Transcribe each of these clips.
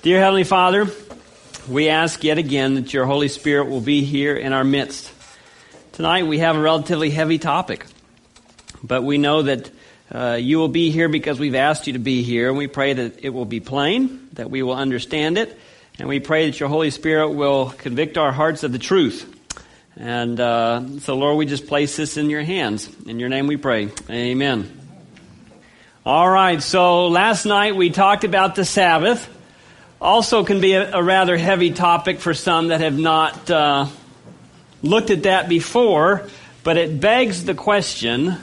Dear Heavenly Father, we ask yet again that your Holy Spirit will be here in our midst. Tonight we have a relatively heavy topic, but we know that you will be here because we've asked you to be here, and we pray that it will be plain, that we will understand it, and we pray that your Holy Spirit will convict our hearts of the truth. And so, Lord, we just place this in your hands. In your name we pray. Amen. All right, so last night we talked about the Sabbath. Also can be a rather heavy topic for some that have not looked at that before, but it begs the question,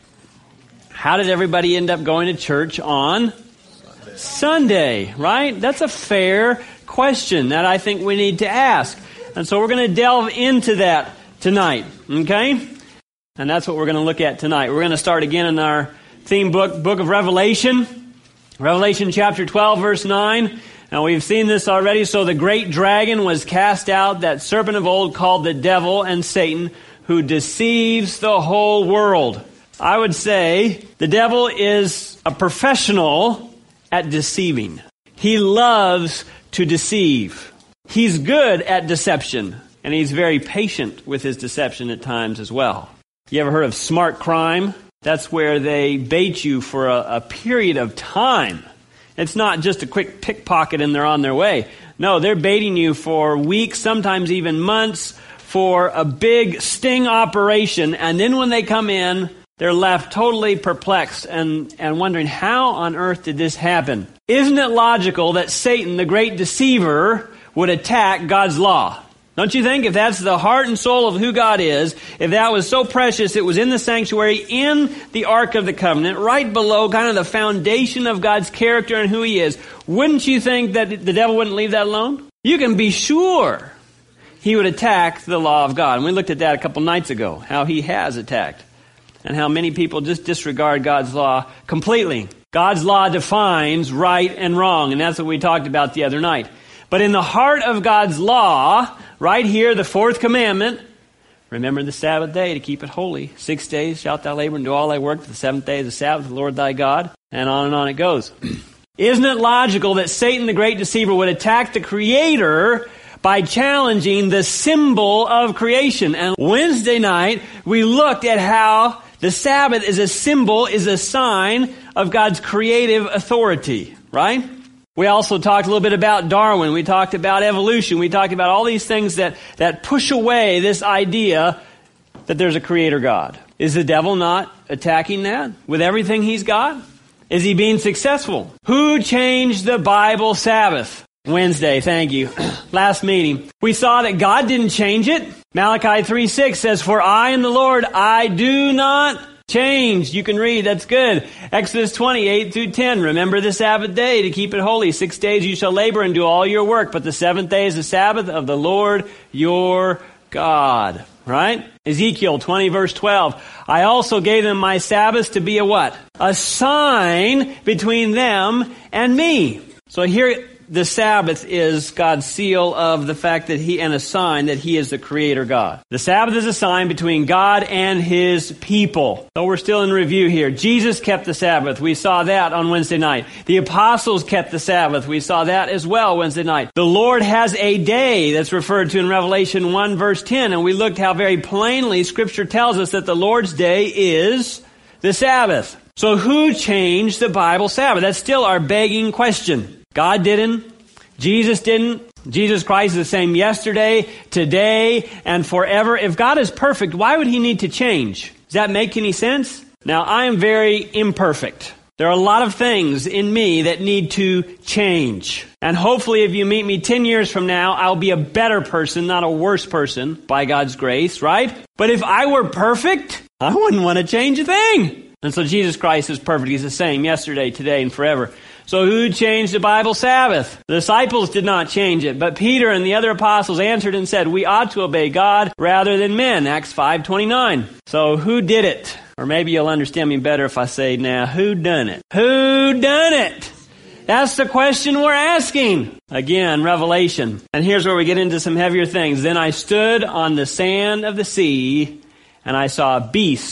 how did everybody end up going to church on Sunday, right? That's a fair question that I think we need to ask. And so we're going to delve into that tonight, okay? And that's what we're going to look at tonight. We're going to start again in our theme book of Revelation. Revelation chapter 12, verse 9. Now we've seen this already. So the great dragon was cast out, that serpent of old called the devil and Satan, who deceives the whole world. I would say the devil is a professional at deceiving. He loves to deceive. He's good at deception, and he's very patient with his deception at times as well. You ever heard of smart crime? That's where they bait you for a period of time. It's not just a quick pickpocket and they're on their way. No, they're baiting you for weeks, sometimes even months, for a big sting operation. And then when they come in, they're left totally perplexed and wondering, how on earth did this happen? Isn't it logical that Satan, the great deceiver, would attack God's law? Don't you think? If that's the heart and soul of who God is, if that was so precious, it was in the sanctuary, in the Ark of the Covenant, right below kind of the foundation of God's character and who He is, wouldn't you think that the devil wouldn't leave that alone? You can be sure he would attack the law of God. And we looked at that a couple nights ago, how he has attacked, and how many people just disregard God's law completely. God's law defines right and wrong, and that's what we talked about the other night. But in the heart of God's law, right here, the fourth commandment, remember the Sabbath day to keep it holy. 6 days shalt thou labor and do all thy work, but the seventh day is the Sabbath of the Lord thy God. And on it goes. Isn't it logical that Satan, the great deceiver, would attack the Creator by challenging the symbol of creation? And Wednesday night, we looked at how the Sabbath is a symbol, is a sign of God's creative authority, right? We also talked a little bit about Darwin. We talked about evolution. We talked about all these things that push away this idea that there's a creator God. Is the devil not attacking that with everything he's got? Is he being successful? Who changed the Bible Sabbath? Wednesday, thank you. Last meeting. We saw that God didn't change it. Malachi 3:6 says, "For I am the Lord, I do not change." You can read, that's good. Exodus 28-10, remember the Sabbath day to keep it holy. 6 days you shall labor and do all your work, but the seventh day is the Sabbath of the Lord your God. Right? Ezekiel 20 verse 12, "I also gave them my Sabbaths to be a what? A sign between them and me." So here the Sabbath is God's seal of the fact that and a sign that He is the Creator God. The Sabbath is a sign between God and His people. So we're still in review here. Jesus kept the Sabbath. We saw that on Wednesday night. The apostles kept the Sabbath. We saw that as well Wednesday night. The Lord has a day that's referred to in Revelation 1 verse 10. And we looked how very plainly Scripture tells us that the Lord's day is the Sabbath. So who changed the Bible Sabbath? That's still our begging question. God didn't. Jesus didn't. Jesus Christ is the same yesterday, today, and forever. If God is perfect, why would He need to change? Does that make any sense? Now, I am very imperfect. There are a lot of things in me that need to change. And hopefully if you meet me 10 years from now, I'll be a better person, not a worse person, by God's grace, right? But if I were perfect, I wouldn't want to change a thing. And so Jesus Christ is perfect. He's the same yesterday, today, and forever. So who changed the Bible Sabbath? The disciples did not change it, but Peter and the other apostles answered and said, "We ought to obey God rather than men." Acts 5:29. So who did it? Or maybe you'll understand me better if I say, now, who done it? Who done it? That's the question we're asking. Again, Revelation. And here's where we get into some heavier things. "Then I stood on the sand of the sea, and I saw a beast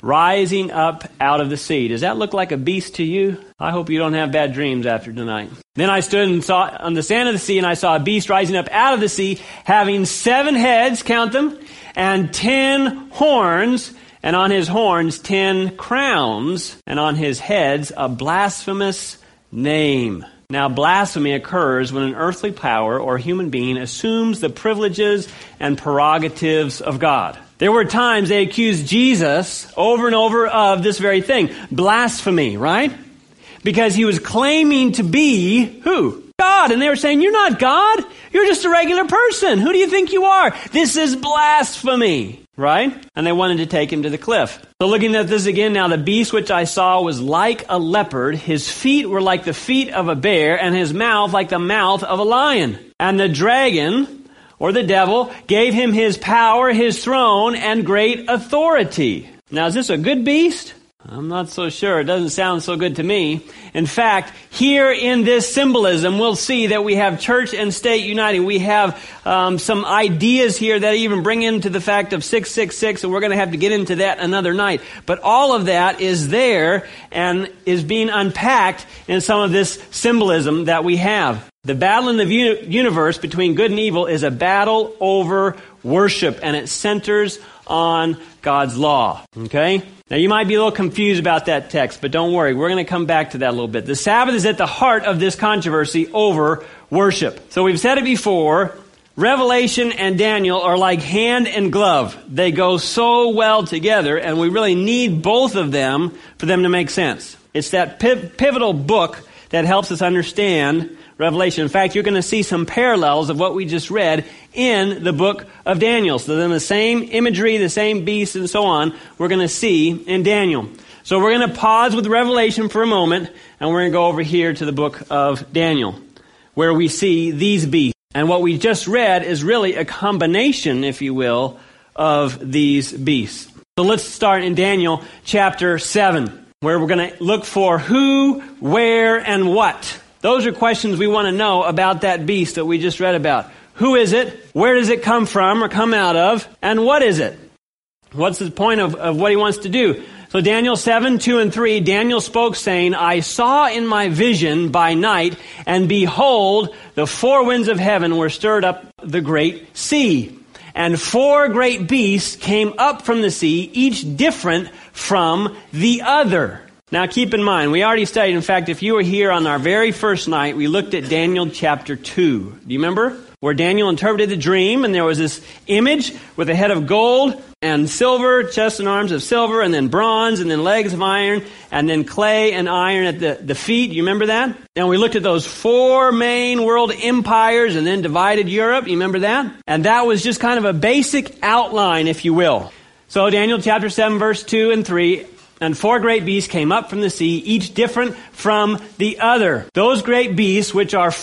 rising up out of the sea. Does that look like a beast to you? I hope you don't have bad dreams after tonight. Then I stood and saw on the sand of the sea, and I saw a beast rising up out of the sea, having 7 heads, count them, and 10 horns, and on his horns 10 crowns, and on his heads a blasphemous name. Now, blasphemy occurs when an earthly power or human being assumes the privileges and prerogatives of God. There were times they accused Jesus over and over of this very thing, blasphemy, right? Because he was claiming to be who? God. And they were saying, you're not God. You're just a regular person. Who do you think you are? This is blasphemy, right? And they wanted to take him to the cliff. So looking at this again now, the beast which I saw was like a leopard. His feet were like the feet of a bear, and his mouth like the mouth of a lion. And the dragon, or the devil, gave him his power, his throne, and great authority. Now, is this a good beast? I'm not so sure. It doesn't sound so good to me. In fact, here in this symbolism, we'll see that we have church and state uniting. We have some ideas here that even bring into the fact of 666, and we're going to have to get into that another night. But all of that is there and is being unpacked in some of this symbolism that we have. The battle in the universe between good and evil is a battle over worship, and it centers on God's law. Okay? Now, you might be a little confused about that text, but don't worry. We're going to come back to that a little bit. The Sabbath is at the heart of this controversy over worship. So we've said it before. Revelation and Daniel are like hand and glove. They go so well together, and we really need both of them for them to make sense. It's that pivotal book that helps us understand Revelation. In fact, you're going to see some parallels of what we just read in the book of Daniel. So then the same imagery, the same beast, and so on, we're going to see in Daniel. So we're going to pause with Revelation for a moment, and we're going to go over here to the book of Daniel, where we see these beasts. And what we just read is really a combination, if you will, of these beasts. So let's start in Daniel chapter 7, where we're going to look for who, where, and what. Those are questions we want to know about that beast that we just read about. Who is it? Where does it come from or come out of? And what is it? What's the point of what he wants to do? So Daniel 7, 2 and 3, Daniel spoke saying, I saw in my vision by night, and behold, the 4 winds of heaven were stirred up the great sea. And 4 great beasts came up from the sea, each different from the other. Now keep in mind, we already studied, in fact, if you were here on our very first night, we looked at Daniel chapter 2. Do you remember? Where Daniel interpreted the dream, and there was this image with a head of gold and silver, chest and arms of silver, and then bronze, and then legs of iron, and then clay and iron at the feet. You remember that? And we looked at those 4 main world empires and then divided Europe. You remember that? And that was just kind of a basic outline, if you will. So Daniel chapter 7, verse 2 and 3, and 4 great beasts came up from the sea, each different from the other. Those great beasts, which are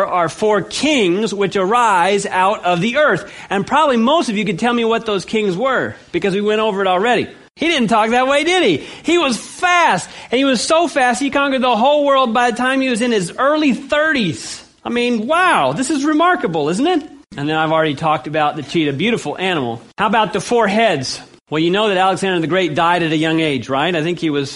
4 kings which arise out of the earth. And probably most of you could tell me what those kings were, because we went over it already. He didn't talk that way, did he? He was fast. And he was so fast, he conquered the whole world by the time he was in his early 30s. I mean, wow, this is remarkable, isn't it? And then I've already talked about the cheetah, beautiful animal. How about the 4 heads? Well, you know that Alexander the Great died at a young age, right? I think he was,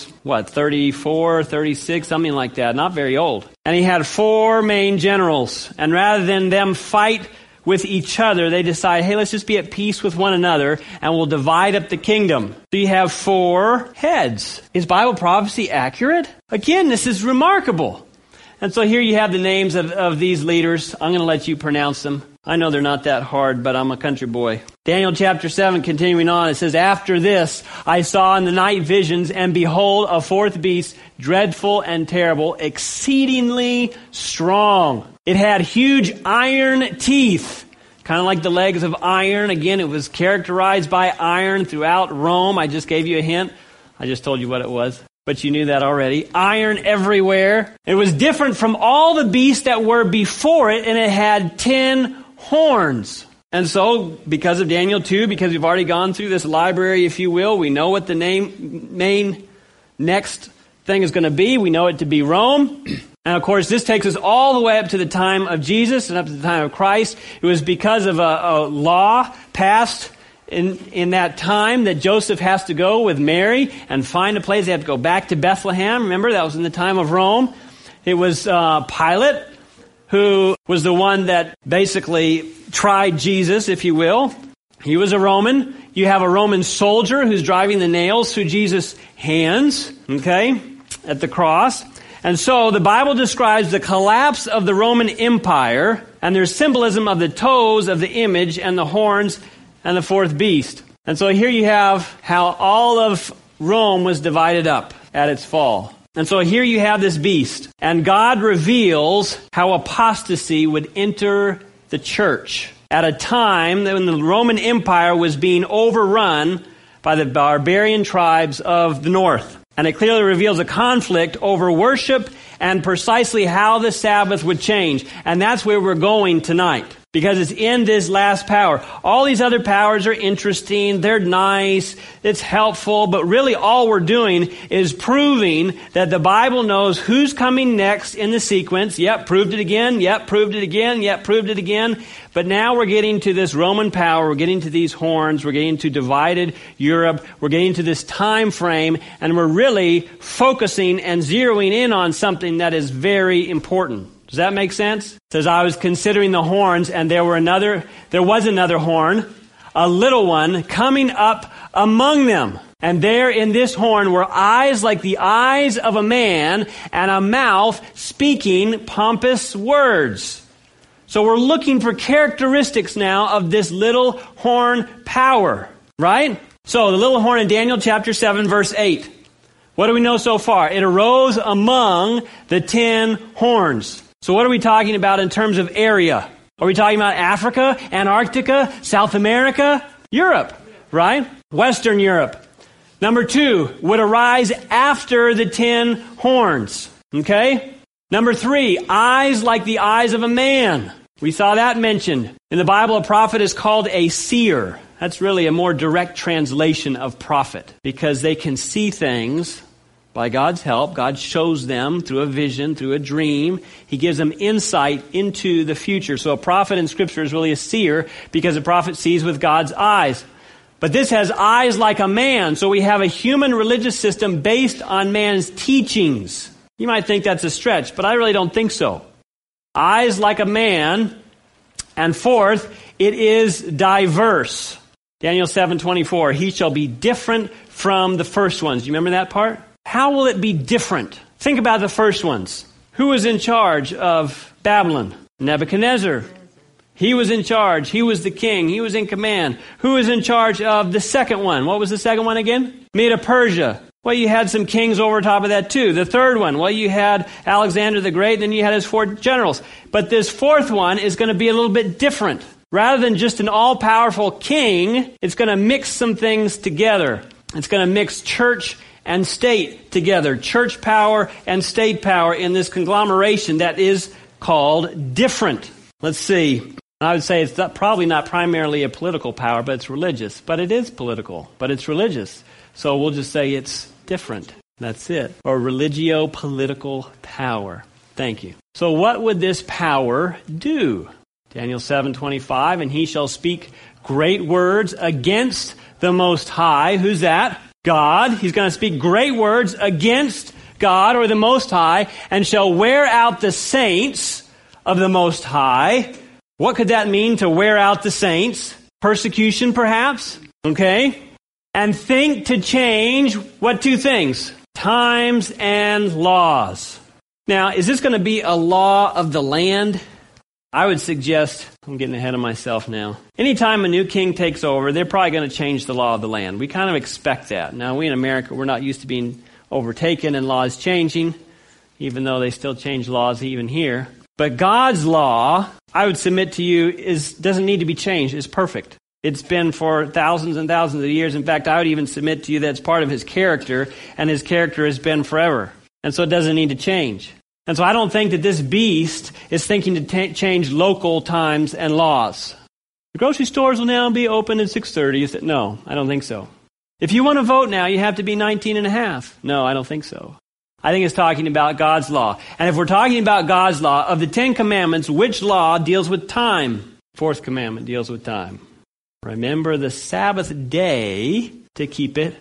34, 36, something like that. Not very old. And he had 4 main generals. And rather than them fight with each other, they decide, hey, let's just be at peace with one another, and we'll divide up the kingdom. So you have 4 heads. Is Bible prophecy accurate? Again, this is remarkable. And so here you have the names of these leaders. I'm going to let you pronounce them. I know they're not that hard, but I'm a country boy. Daniel chapter 7, continuing on, it says, After this I saw in the night visions, and behold, a 4th beast, dreadful and terrible, exceedingly strong. It had huge iron teeth, kind of like the legs of iron. Again, it was characterized by iron throughout Rome. I just gave you a hint. I just told you what it was, but you knew that already. Iron everywhere. It was different from all the beasts that were before it, and it had 10 horns. And so, because of Daniel 2, because we've already gone through this library, if you will, we know what the main next thing is going to be. We know it to be Rome. And of course, this takes us all the way up to the time of Jesus and up to the time of Christ. It was because of a law passed in that time that Joseph has to go with Mary and find a place. They have to go back to Bethlehem. Remember, that was in the time of Rome. It was Pilate who was the one that basically tried Jesus, if you will. He was a Roman. You have a Roman soldier who's driving the nails through Jesus' hands, okay, at the cross. And so the Bible describes the collapse of the Roman Empire, and there's symbolism of the toes of the image and the horns and the fourth beast. And so here you have how all of Rome was divided up at its fall. And so here you have this beast. And God reveals how apostasy would enter the church at a time when the Roman Empire was being overrun by the barbarian tribes of the north. And it clearly reveals a conflict over worship and precisely how the Sabbath would change. And that's where we're going tonight, because it's in this last power. All these other powers are interesting, they're nice, it's helpful, but really all we're doing is proving that the Bible knows who's coming next in the sequence. Yep, proved it again, yep, proved it again, yep, proved it again. But now we're getting to this Roman power, we're getting to these horns, we're getting to divided Europe, we're getting to this time frame, and we're really focusing and zeroing in on something that is very important. Does that make sense? It says, I was considering the horns, and there was another horn, a little one, coming up among them. And there in this horn were eyes like the eyes of a man, and a mouth speaking pompous words. So we're looking for characteristics now of this little horn power, right? So the little horn in Daniel chapter 7, verse 8. What do we know so far? It arose among the 10 horns. So what are we talking about in terms of area? Are we talking about Africa, Antarctica, South America, Europe, right? Western Europe. Number 2, would arise after the 10 horns, okay? Number 3, eyes like the eyes of a man. We saw that mentioned. In the Bible, a prophet is called a seer. That's really a more direct translation of prophet, because they can see things by God's help. God shows them through a vision, through a dream. He gives them insight into the future. So a prophet in Scripture is really a seer, because a prophet sees with God's eyes. But this has eyes like a man. So we have a human religious system based on man's teachings. You might think that's a stretch, but I really don't think so. Eyes like a man. And fourth, it is diverse. Daniel 7:24, he shall be different from the first ones. Do you remember that part? How will it be different? Think about the first ones. Who was in charge of Babylon? Nebuchadnezzar. He was in charge. He was the king. He was in command. Who was in charge of the second one? What was the second one again? Medo-Persia. Well, you had some kings over top of that too. The third one, well, you had Alexander the Great, then you had his 4 generals. But this fourth one is going to be a little bit different. Rather than just an all-powerful king, it's going to mix some things together. It's going to mix church and state together. Church power and state power in this conglomeration that is called different. Let's see. I would say it's probably not primarily a political power, but it's religious. But it is political, but it's religious. So we'll just say it's different. That's it. Or religio-political power. Thank you. So what would this power do? Daniel 7:25, and he shall speak great words against the Most High. Who's that? God. He's going to speak great words against God or the Most High, and shall wear out the saints of the Most High. What could that mean, to wear out the saints? Persecution, perhaps? Okay. And think to change, what 2 things? Times and laws. Now, is this going to be a law of the land? I would suggest, I'm getting ahead of myself now. Anytime a new king takes over, they're probably going to change the law of the land. We kind of expect that. Now, we in America, we're not used to being overtaken and laws changing, even though they still change laws even here. But God's law, I would submit to you, doesn't need to be changed. It's perfect. It's been for thousands and thousands of years. In fact, I would even submit to you that it's part of his character, and his character has been forever. And so it doesn't need to change. And so I don't think that this beast is thinking to change local times and laws. The grocery stores will now be open at 6:30. No, I don't think so. If you want to vote now, you have to be 19 and a half. No, I don't think so. I think it's talking about God's law. And if we're talking about God's law, of the 10 commandments, which law deals with time? 4th commandment deals with time. Remember the Sabbath day to keep it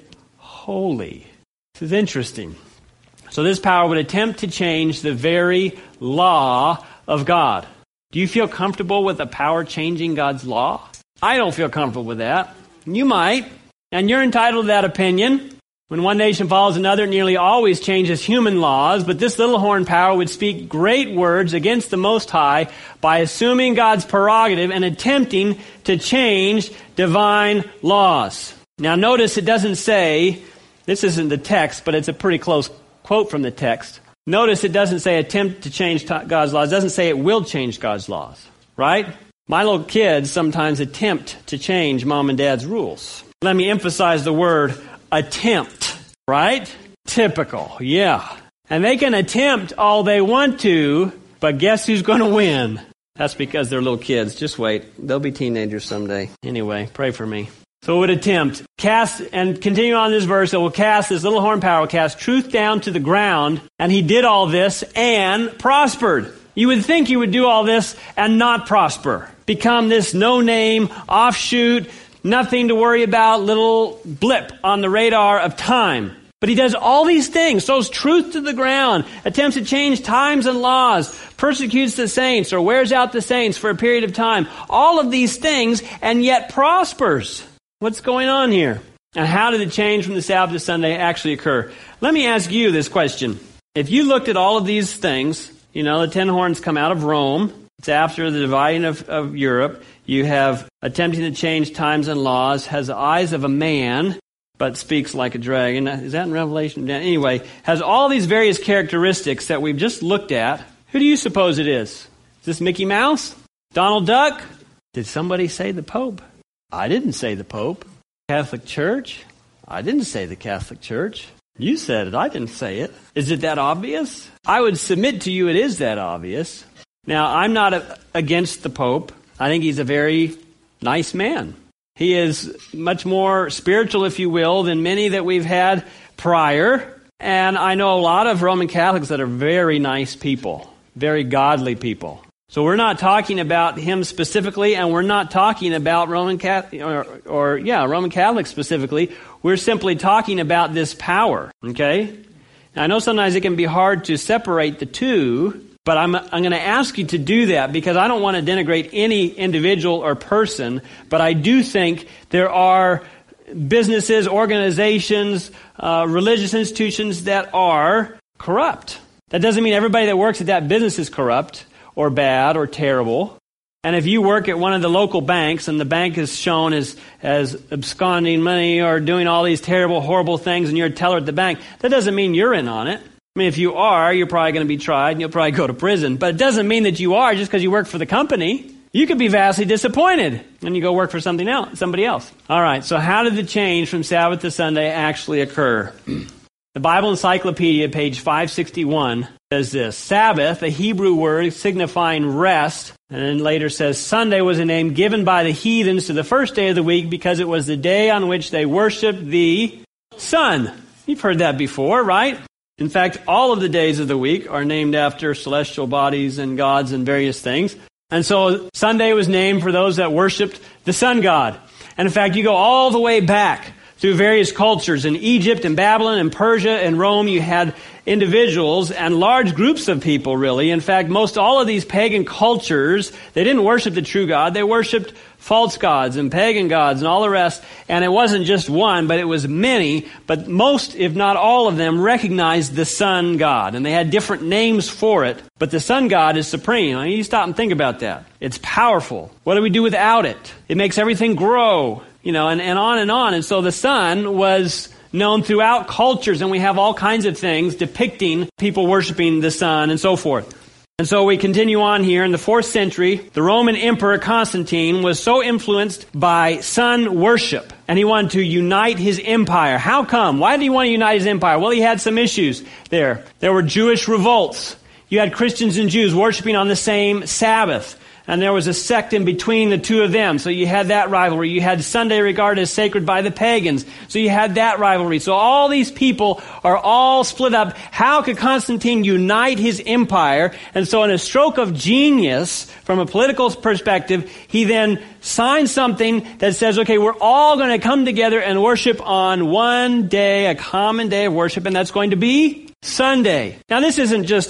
holy. This is interesting. So this power would attempt to change the very law of God. Do you feel comfortable with the power changing God's law? I don't feel comfortable with that. You might, and you're entitled to that opinion. When one nation follows another, it nearly always changes human laws, but this little horn power would speak great words against the Most High by assuming God's prerogative and attempting to change divine laws. Now notice it doesn't say, this isn't the text, but it's a pretty close quote from the text. Notice it doesn't say attempt to change God's laws. It doesn't say it will change God's laws, right? My little kids sometimes attempt to change mom and dad's rules. Let me emphasize the word attempt, right? Typical, yeah. And they can attempt all they want to, but guess who's going to win? That's because they're little kids. Just wait. They'll be teenagers someday. Anyway, pray for me. So it would attempt. Cast, and continue on this verse, it will cast, this little horn power will cast truth down to the ground, and he did all this and prospered. You would think he would do all this and not prosper. Become this no-name, offshoot, nothing to worry about, little blip on the radar of time. But he does all these things, sows truth to the ground, attempts to change times and laws, persecutes the saints or wears out the saints for a period of time. All of these things, and yet prospers. What's going on here? And how did the change from the Sabbath to Sunday actually occur? Let me ask you this question. If you looked at all of these things, you know, the 10 horns come out of Rome. It's after the dividing of Europe. You have attempting to change times and laws, has the eyes of a man, but speaks like a dragon. Is that in Revelation? Anyway, has all these various characteristics that we've just looked at. Who do you suppose it is? Is this Mickey Mouse? Donald Duck? Did somebody say the Pope? I didn't say the Pope. Catholic Church? I didn't say the Catholic Church. You said it. I didn't say it. Is it that obvious? I would submit to you it is that obvious. Now, I'm not against the Pope. I think he's a very nice man. He is much more spiritual, if you will, than many that we've had prior. And I know a lot of Roman Catholics that are very nice people, very godly people. So we're not talking about him specifically, and we're not talking about Roman Catholic, Roman Catholics specifically. We're simply talking about this power, okay? Now, I know sometimes it can be hard to separate the two, but I'm going to ask you to do that because I don't want to denigrate any individual or person, but I do think there are businesses, organizations, religious institutions that are corrupt. That doesn't mean everybody that works at that business is corrupt or bad or terrible. And if you work at one of the local banks and the bank is shown as absconding money or doing all these terrible, horrible things and you're a teller at the bank, that doesn't mean you're in on it. I mean, if you are, you're probably going to be tried and you'll probably go to prison. But it doesn't mean that you are just because you work for the company. You could be vastly disappointed and you go work for somebody else. All right, so how did the change from Sabbath to Sunday actually occur? The Bible Encyclopedia, page 561, says this. Sabbath, a Hebrew word signifying rest, and then later says Sunday was a name given by the heathens to the first day of the week because it was the day on which they worshiped the sun. You've heard that before, right? In fact, all of the days of the week are named after celestial bodies and gods and various things. And so Sunday was named for those that worshiped the sun god. And in fact, you go all the way back through various cultures. In Egypt and Babylon and Persia and Rome, you had individuals and large groups of people, really. In fact, most all of these pagan cultures, they didn't worship the true God. They worshiped false gods and pagan gods and all the rest. And it wasn't just one, but it was many. But most, if not all of them, recognized the sun god. And they had different names for it. But the sun god is supreme. I mean, you stop and think about that. It's powerful. What do we do without it? It makes everything grow. You know, and on and on. And so the sun was known throughout cultures, and we have all kinds of things depicting people worshiping the sun and so forth. And so we continue on here. In the 4th century, the Roman Emperor Constantine was so influenced by sun worship, and he wanted to unite his empire. How come? Why did he want to unite his empire? Well, he had some issues there. There were Jewish revolts. You had Christians and Jews worshiping on the same Sabbath. and there was a sect in between the two of them. So you had that rivalry. You had Sunday regarded as sacred by the pagans. So you had that rivalry. So all these people are all split up. How could Constantine unite his empire? And so in a stroke of genius, from a political perspective, he then signs something that says, okay, we're all going to come together and worship on one day, a common day of worship, and that's going to be Sunday. Now, this isn't just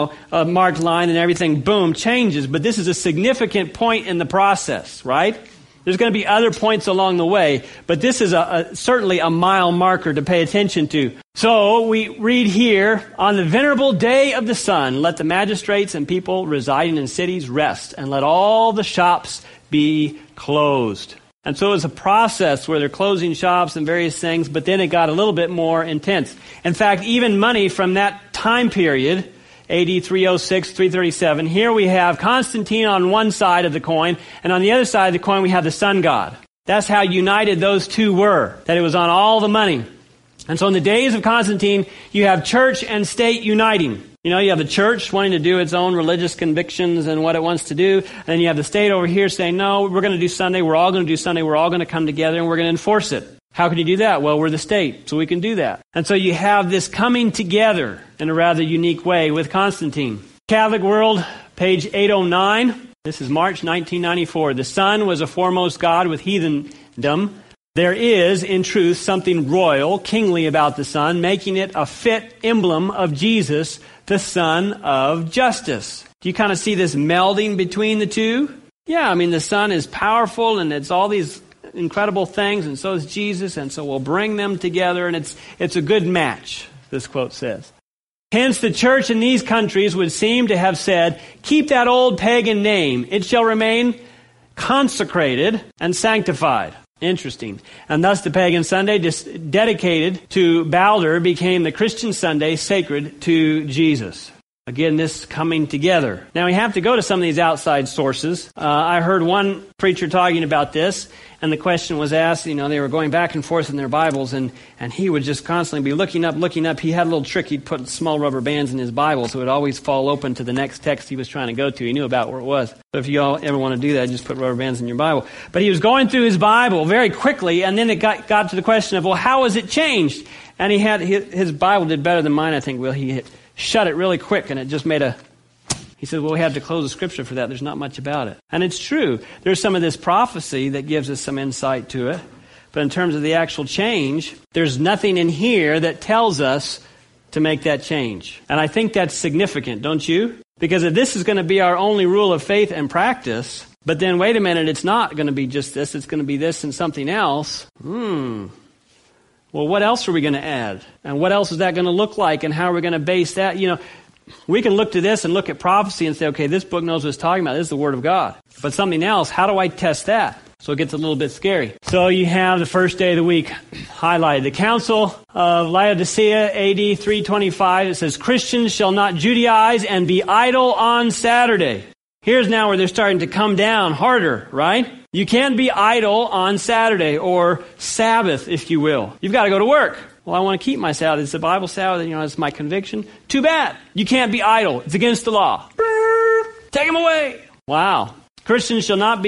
a marked line and everything, boom, changes, but this is a significant point in the process, right? There's going to be other points along the way, but this is certainly a mile marker to pay attention to. So we read here, on the venerable day of the sun, let the magistrates and people residing in cities rest, and let all the shops be closed. And so it was a process where they're closing shops and various things, but then it got a little bit more intense. In fact, even money from that time period, AD 306, 337, here we have Constantine on one side of the coin, and on the other side of the coin we have the sun god. That's how united those two were, that it was on all the money. And so in the days of Constantine, you have church and state uniting. You have the church wanting to do its own religious convictions and what it wants to do. And then you have the state over here saying, no, we're going to do Sunday. We're all going to do Sunday. We're all going to come together and we're going to enforce it. How can you do that? Well, we're the state, so we can do that. And so you have this coming together in a rather unique way with Constantine. Catholic World, page 809. This is March 1994. The sun was a foremost god with heathendom. There is, in truth, something royal, kingly about the sun, making it a fit emblem of Jesus, the Son of Justice. Do you kind of see this melding between the two? Yeah, I mean, the sun is powerful and it's all these incredible things, and so is Jesus, and so we'll bring them together, and it's a good match, this quote says. Hence, the church in these countries would seem to have said, keep that old pagan name. It shall remain consecrated and sanctified. Interesting. And thus the pagan Sunday dedicated to Balder became the Christian Sunday sacred to Jesus. Again, this coming together. Now we have to go to some of these outside sources. I heard one preacher talking about this, and the question was asked, they were going back and forth in their Bibles, and he would just constantly be looking up. He had a little trick. He'd put small rubber bands in his Bible, so it would always fall open to the next text he was trying to go to. He knew about where it was. So if you all ever want to do that, just put rubber bands in your Bible. But he was going through his Bible very quickly, and then it got to the question of, well, how has it changed? And his Bible did better than mine, I think. Well, he shut it really quick, and it just made he said, well, we have to close the scripture for that. There's not much about it. And it's true. There's some of this prophecy that gives us some insight to it. But in terms of the actual change, there's nothing in here that tells us to make that change. And I think that's significant, don't you? Because if this is going to be our only rule of faith and practice, but then wait a minute, it's not going to be just this, it's going to be this and something else. Well, what else are we going to add? And what else is that going to look like? And how are we going to base that? We can look to this and look at prophecy and say, okay, this book knows what it's talking about. This is the Word of God. But something else, how do I test that? So it gets a little bit scary. So you have the first day of the week highlighted. The Council of Laodicea, AD 325, it says, Christians shall not Judaize and be idle on Saturday. Here's now where they're starting to come down harder, right? You can't be idle on Saturday, or Sabbath, if you will. You've got to go to work. Well, I want to keep my Sabbath. It's the Bible Sabbath, it's my conviction. Too bad. You can't be idle. It's against the law. Take them away. Wow. Christians shall not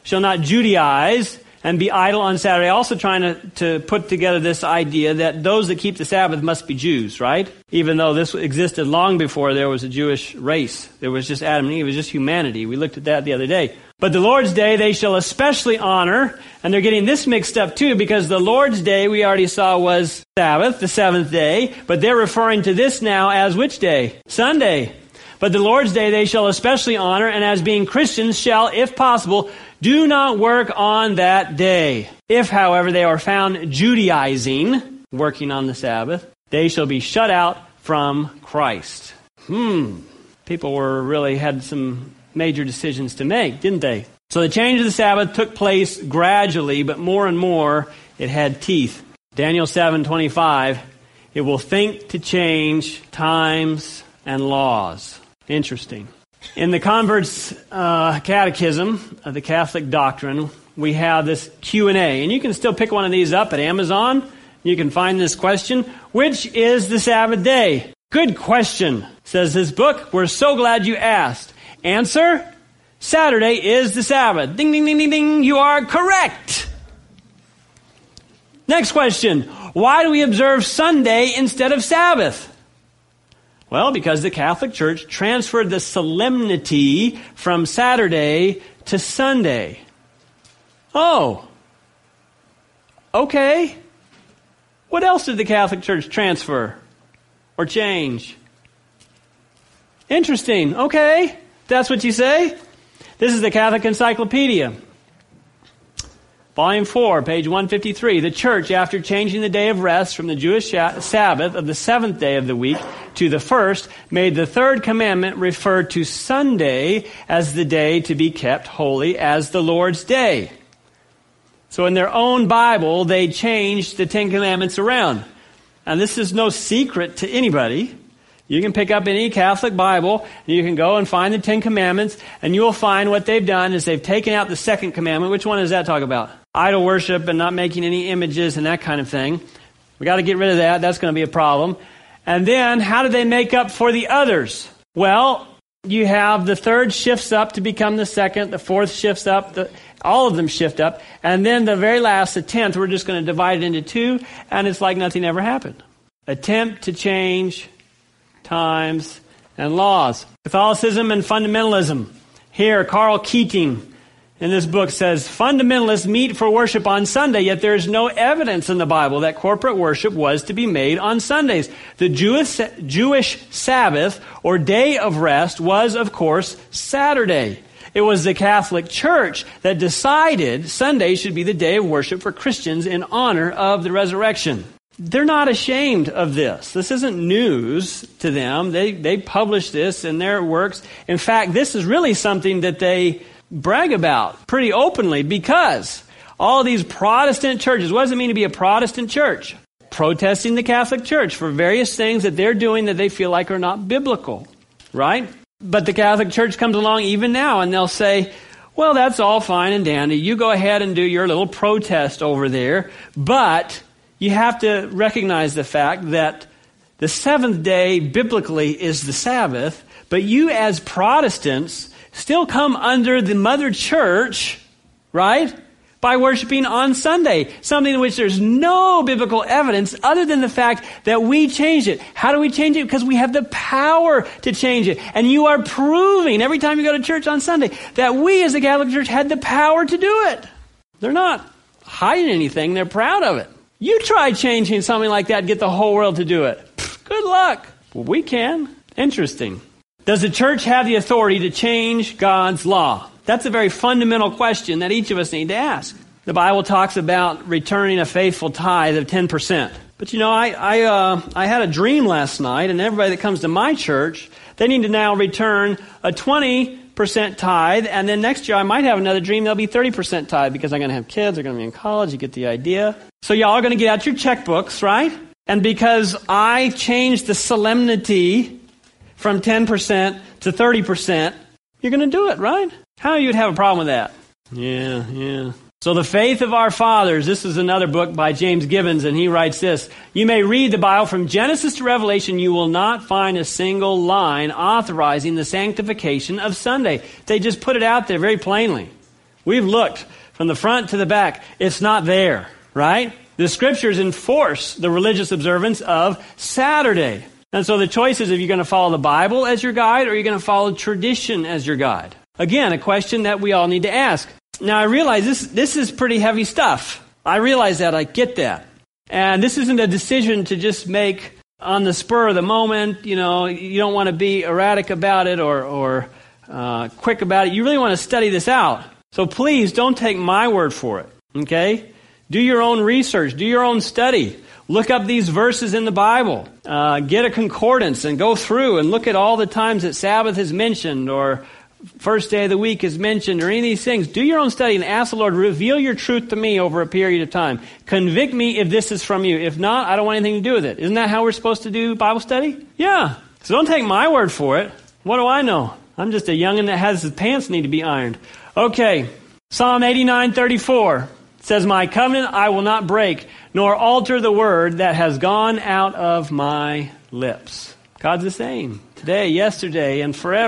Judaize and be idle on Saturday. Also trying to put together this idea that those that keep the Sabbath must be Jews, right? Even though this existed long before there was a Jewish race. There was just Adam and Eve. It was just humanity. We looked at that the other day. But the Lord's Day they shall especially honor, and they're getting this mixed up too, because the Lord's Day we already saw was Sabbath, the seventh day, but they're referring to this now as which day? Sunday. But the Lord's Day they shall especially honor, and as being Christians shall, if possible, do not work on that day. If, however, they are found Judaizing, working on the Sabbath, they shall be shut out from Christ. People had some major decisions to make, didn't they? So the change of the Sabbath took place gradually, but more and more it had teeth. Daniel 7:25, it will think to change times and laws. Interesting. In the Converts Catechism of the Catholic Doctrine, we have this Q&A, and you can still pick one of these up at Amazon. You can find this question, which is the Sabbath day? Good question, says this book. We're so glad you asked. Answer, Saturday is the Sabbath. Ding, ding, ding, ding, ding. You are correct. Next question. Why do we observe Sunday instead of Sabbath? Well, because the Catholic Church transferred the solemnity from Saturday to Sunday. Oh, okay. What else did the Catholic Church transfer or change? Interesting. Okay, that's what you say. This is the Catholic Encyclopedia. Volume 4, page 153. The Church, after changing the day of rest from the Jewish Sabbath of the seventh day of the week to the first, made the third commandment refer to Sunday as the day to be kept holy as the Lord's day. So in their own Bible, they changed the Ten Commandments around. And this is no secret to anybody. You can pick up any Catholic Bible, and you can go and find the Ten Commandments, and you will find what they've done is they've taken out the second commandment. Which one does that talk about? Idol worship and not making any images and that kind of thing. We got to get rid of that. That's going to be a problem. And then, how do they make up for the others? Well, you have the third shifts up to become the second, the fourth shifts up, all of them shift up, and then the very last, the 10th, we're just going to divide it into two, and it's like nothing ever happened. Attempt to change times and laws. Catholicism and fundamentalism. Here, Karl Keating in this book says, fundamentalists meet for worship on Sunday, yet there is no evidence in the Bible that corporate worship was to be made on Sundays. The Jewish Sabbath, or day of rest, was, of course, Saturday. It was the Catholic Church that decided Sunday should be the day of worship for Christians in honor of the resurrection. They're not ashamed of this. This isn't news to them. They publish this in their works. In fact, this is really something that they brag about pretty openly, because all these Protestant churches, what does it mean to be a Protestant church? Protesting the Catholic Church for various things that they're doing that they feel like are not biblical, right? But the Catholic Church comes along even now and they'll say, well, that's all fine and dandy. You go ahead and do your little protest over there, but you have to recognize the fact that the seventh day biblically is the Sabbath, but you as Protestants still come under the mother church, right? By worshiping on Sunday, something in which there's no biblical evidence other than the fact that we changed it. How do we change it? Because we have the power to change it. And you are proving every time you go to church on Sunday that we as the Catholic Church had the power to do it. They're not hiding anything. They're proud of it. You try changing something like that and get the whole world to do it. Good luck. Well, we can. Interesting. Does the church have the authority to change God's law? That's a very fundamental question that each of us need to ask. The Bible talks about returning a faithful tithe of 10%. But you know, I had a dream last night, and everybody that comes to my church, they need to now return a 20% tithe, and then next year I might have another dream that'll be 30% tithe because I'm going to have kids, they're going to be in college, you get the idea. So y'all are going to get out your checkbooks, right? And because I changed the solemnity from 10% to 30%, you're going to do it, right? How you'd have a problem with that? Yeah. So the faith of our fathers, this is another book by James Gibbons, and he writes this: you may read the Bible from Genesis to Revelation, you will not find a single line authorizing the sanctification of Sunday. They just put it out there very plainly. We've looked from the front to the back. It's not there, right? The scriptures enforce the religious observance of Saturday. And so the choice is if you're going to follow the Bible as your guide or you're going to follow tradition as your guide. Again, a question that we all need to ask. Now, I realize this is pretty heavy stuff. I realize that. I get that. And this isn't a decision to just make on the spur of the moment. You know, you don't want to be erratic about it or quick about it. You really want to study this out. So please don't take my word for it, okay? Do your own research. Do your own study. Look up these verses in the Bible. Get a concordance and go through and look at all the times that Sabbath is mentioned or first day of the week is mentioned or any of these things. Do your own study and ask the Lord, reveal your truth to me over a period of time. Convict me if this is from you. If not, I don't want anything to do with it. Isn't that how we're supposed to do Bible study? Yeah. So don't take my word for it. What do I know? I'm just a youngin' that has his pants need to be ironed. Okay. Psalm 89:34 says, my covenant I will not break, nor alter the word that has gone out of my lips. God's the same today, yesterday, and forever.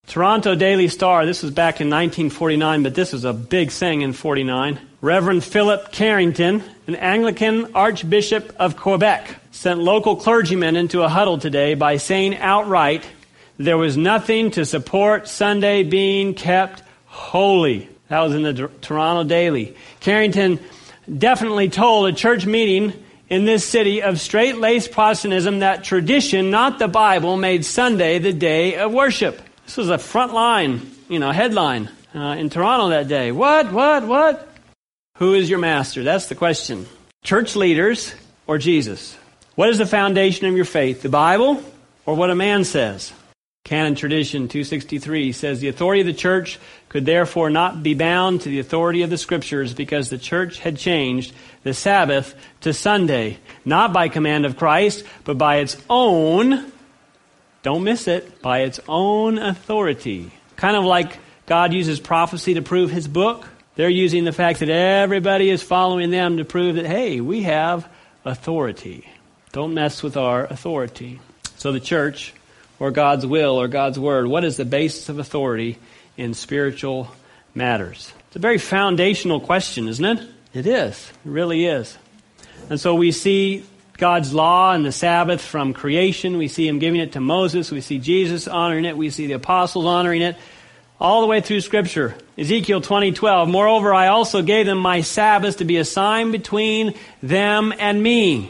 Toronto Daily Star, this was back in 1949, but this was a big thing in 49. Reverend Philip Carrington, an Anglican Archbishop of Quebec, sent local clergymen into a huddle today by saying outright there was nothing to support Sunday being kept holy. That was in the Toronto Daily. Carrington definitely told a church meeting in this city of straight-laced Protestantism that tradition, not the Bible, made Sunday the day of worship. This was a front line, headline in Toronto that day. What? Who is your master? That's the question. Church leaders or Jesus? What is the foundation of your faith? The Bible or what a man says? Canon Tradition 263 says the authority of the church could therefore not be bound to the authority of the Scriptures because the church had changed the Sabbath to Sunday, not by command of Christ, but by its own, don't miss it, by its own authority. Kind of like God uses prophecy to prove His book. They're using the fact that everybody is following them to prove that, hey, we have authority. Don't mess with our authority. So the church, or God's will, or God's word, what is the basis of authority in spiritual matters? It's a very foundational question, isn't it? It is. It really is. And so we see God's law and the Sabbath from creation. We see Him giving it to Moses. We see Jesus honoring it. We see the apostles honoring it. All the way through Scripture. Ezekiel 20:12, moreover, I also gave them my Sabbath to be a sign between them and me.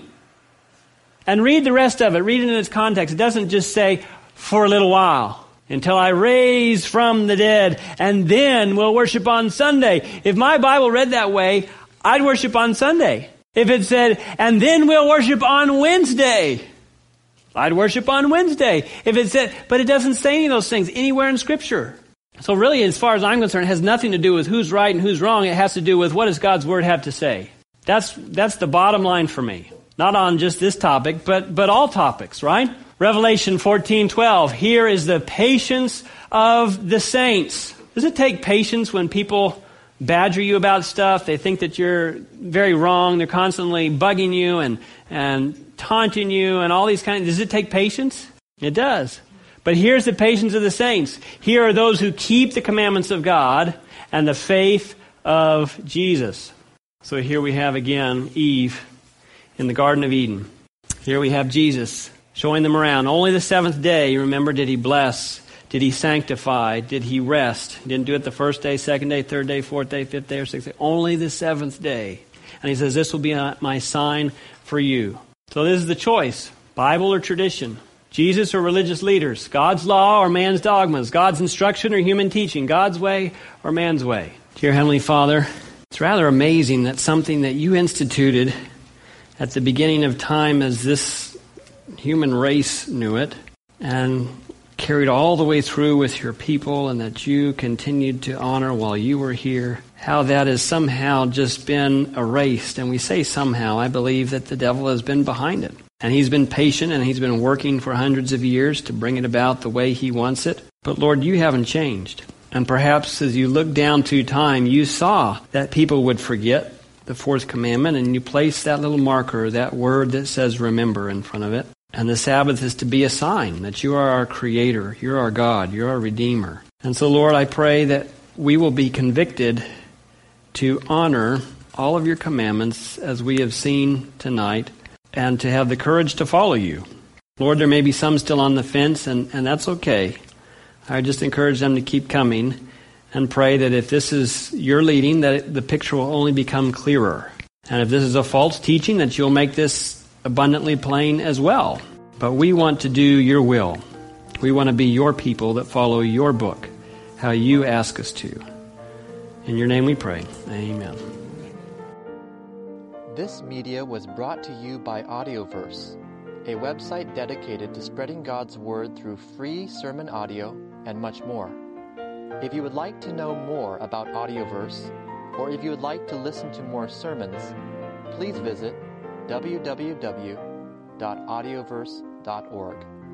And read the rest of it. Read it in its context. It doesn't just say, for a little while, until I raise from the dead, and then we'll worship on Sunday. If my Bible read that way, I'd worship on Sunday. If it said, and then we'll worship on Wednesday, I'd worship on Wednesday. If it said, but it doesn't say any of those things anywhere in Scripture. So really, as far as I'm concerned, it has nothing to do with who's right and who's wrong. It has to do with what does God's Word have to say. That's the bottom line for me. Not on just this topic, but all topics, right? Revelation 14:12. Here is the patience of the saints. Does it take patience when people badger you about stuff? They think that you're very wrong. They're constantly bugging you and taunting you and all these does it take patience? It does. But here's the patience of the saints. Here are those who keep the commandments of God and the faith of Jesus. So here we have again Eve in the Garden of Eden. Here we have Jesus showing them around. Only the seventh day, remember, did He bless? Did He sanctify? Did He rest? He didn't do it the first day, second day, third day, fourth day, fifth day, or sixth day. Only the seventh day. And He says, this will be my sign for you. So this is the choice. Bible or tradition? Jesus or religious leaders? God's law or man's dogmas? God's instruction or human teaching? God's way or man's way? Dear Heavenly Father, it's rather amazing that something that You instituted at the beginning of time as this human race knew it and carried all the way through with Your people and that You continued to honor while You were here, how that has somehow just been erased. And we say somehow, I believe that the devil has been behind it. And he's been patient and he's been working for hundreds of years to bring it about the way he wants it. But Lord, You haven't changed. And perhaps as You look down through time, You saw that people would forget the fourth commandment and You placed that little marker, that word that says remember in front of it. And the Sabbath is to be a sign that You are our Creator, You're our God, You're our Redeemer. And so Lord, I pray that we will be convicted to honor all of Your commandments as we have seen tonight, and to have the courage to follow You. Lord, there may be some still on the fence, and that's okay. I just encourage them to keep coming and pray that if this is Your leading, that the picture will only become clearer. And if this is a false teaching, that You'll make this abundantly plain as well. But we want to do Your will. We want to be Your people that follow Your book, how You ask us to. In Your name we pray. Amen. This media was brought to you by Audioverse, a website dedicated to spreading God's Word through free sermon audio and much more. If you would like to know more about Audioverse, or if you would like to listen to more sermons, please visit www.audioverse.org.